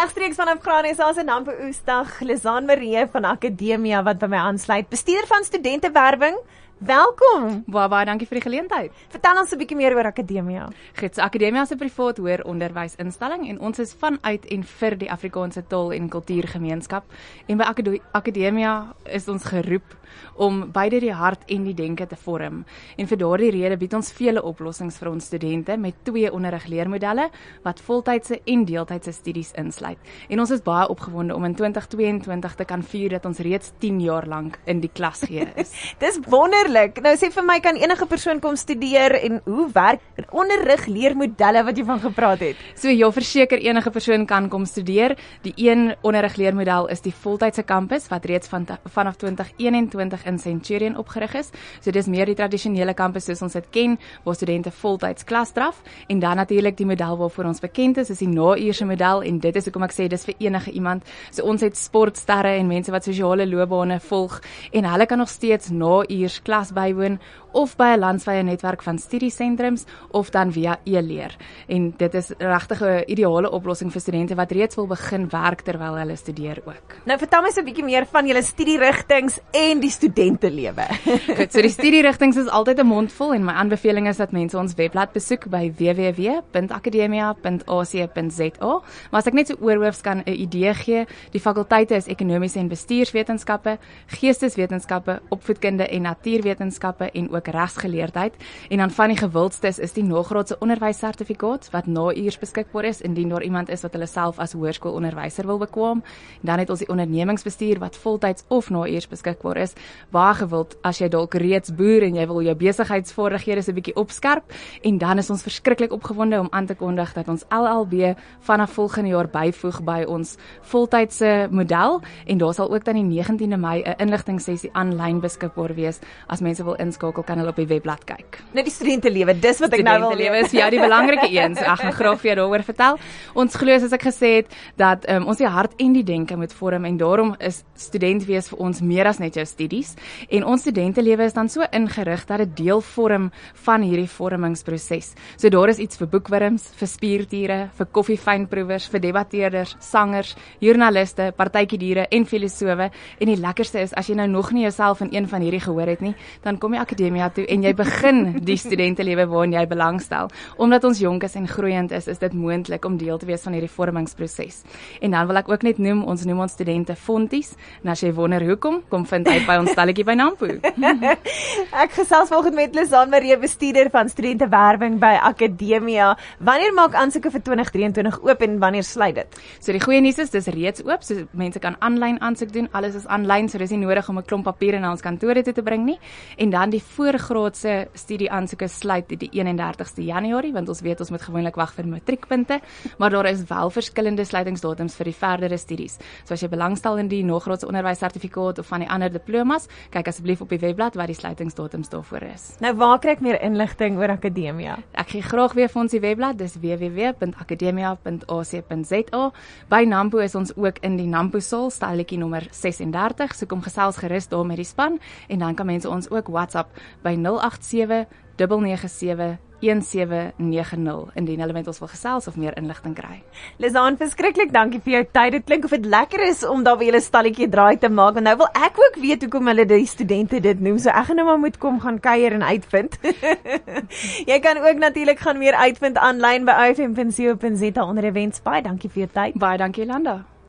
Regstreeks vanaf Graan SA se Nampo Oesdag, Lizaan Marie van Akademia wat by my aansluit, bestuurder van studentewerwing. Welkom. Baie dankie vir die geleentheid. Vertel ons 'n bietjie meer oor Akademia. Goed, Akademia is 'n privaat hoër onderwysinstelling en ons is vanuit en vir die Afrikaanse taal en kultuurgemeenskap. En by Akademia is ons geroep om beide die hart en die denke te vorm. En vir daardie rede bied ons vele oplossings vir ons studente met 2 onderrigleermodelle wat voltydse en deeltydse studies insluit. En ons is baie opgewonde om in 2022 te kan vier dat ons reeds 10 jaar lank in die klas gee is. Dis wonderlik. Nou sê vir my, kan enige persoon kom studeer en hoe werk onderrigleermodelle wat jy van gepraat het? So ja, verseker enige persoon kan kom studeer. Die een onderrigleermodel is die voltydse kampus wat reeds vanaf 2021 in Centurion opgerig is. So dis meer die tradisionele kampus soos ons dit ken, waar studente voltyds klas draf. En dan natuurlik die model waarvoor ons bekend is die na-uurse model en dit is hoekom ek sê dis vir enige iemand. So ons het sportsterre en mense wat sosiale loopbane volg en hulle kan nog steeds na-uurs klas bywoon of by 'n landwyse netwerk van studiesentrums of dan via e-leer. En dit is regtig 'n ideale oplossing vir studente wat reeds wil begin werk terwyl hulle studeer ook. Nou vertel my so 'n bietjie meer van julle studierigtings en die studentelewe. Goed, so die studierigtings is altyd 'n mond vol en my aanbeveling is dat mense ons webblad besoek by www.akademia.ac.za. Maar as ek net so oorhoofs kan 'n idee gee, die fakulteite is ekonomiese en bestuurswetenskappe, geesteswetenskappe, opvoedkunde en natuurwetenskappe en ook regsgeleerdheid. En dan van die gewildstes is die nagraadse onderwyssertifikaat wat na-uurs beskikbaar is indien daar iemand is wat hulle self as hoërskoolonderwyser wil bekwam. En dan het ons die ondernemingsbestuur wat voltyds of na-uurs beskikbaar is. Baie gewild as jy dalk reeds boer en jy wil jou besigheidsvaardighede so 'n bietjie opskerp. En dan is ons verskriklik opgewonde om aan te kondig dat ons LLB vanaf volgende jaar byvoeg by ons voltydse model en daar sal ook dan die 19de Mei 'n inligtingsessie aanlyn beskikbaar wees. As mense wil inskakel, kan hulle op die webblad kyk. Nou die studentelewe, dis wat ek nou wil Studentelewe is ja die belangrike een. So ek gaan graag vir jou daaroor vertel. Ons glo soos ek gesê het dat ons die hart en die denke moet vorm en daarom is student wees vir ons meer as net jou studies. En ons studentelewe is dan so ingerig dat dit deel vorm van hierdie vormingsproses. So daar is iets vir boekwurms, vir spiertiere, vir koffiefynproevers, vir debatteerders, sangers, joernaliste, partytjiediere en filosowe. En die lekkerste is as jy nou nog nie jouself in een van hierdie gehoor het nie, dan kom jy Akademia toe en jy begin die studentelewe waarin jy belangstel. Omdat ons jonk is en groeiend is dit moontlik om deel te wees van hierdie vormingsproses. En dan wil ek ook net noem ons studente Fonties. En as jy wonder hoekom, kom vind uit by ons stalletjie by Nampo. Ek gesels vanoggend met Lizaan Marie, bestuurder van studentewerwing by Akademia. Wanneer maak aansoeke vir 2023 oop en wanneer sluit dit? So die goeie nuus is dis reeds oop, so mense kan aanlyn aansoek doen. Alles is aanlyn, so dis nie nodig om 'n klomp papiere na ons kantore toe te bring nie. En dan die voorgraadse studieaansoeke sluit die 31ste Januarie, want ons weet ons moet gewoonlik wag vir matriekpunte, maar daar is wel verskillende sluitingsdatums vir die verdere studies. So as jy belangstel in die nagraadse onderwyssertifikaat of van die ander diplomas, kyk asseblief op die webblad wat die sluitingsdatums daarvoor is. Nou waar kry ek meer inligting oor Akademia? Ek gee graag weer vir ons die webblad, dis www.akademia.ac.za. By Nampo is ons ook in die Nampo saal, stalletjie nommer 36, so kom gesels gerus daar met die span en dan kan mense ons ook WhatsApp by 087 997 1790 indien hulle met ons wil gesels of meer inligting kry. Lizaan, verskriklik dankie vir jou tyd. Dit klink of dit lekker is om daar by julle stalletjie draai te maak, want nou wil ek ook weet hoekom hulle die studente dit noem. So ek gaan nou maar moet kom gaan kuier en uitvind. Jy kan ook natuurlik gaan meer uitvind aanlyn by ifm.co.za onder events. Baie dankie vir jou tyd. Baie dankie Jolanda.